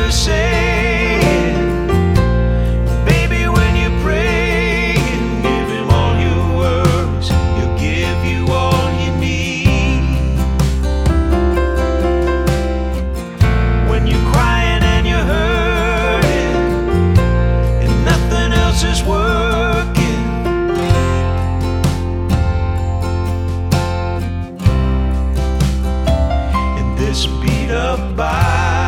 to say it. Baby, when you pray and give him all your worries, he'll give you all you need. When you're crying and you're hurting and nothing else is working, in this beat up body,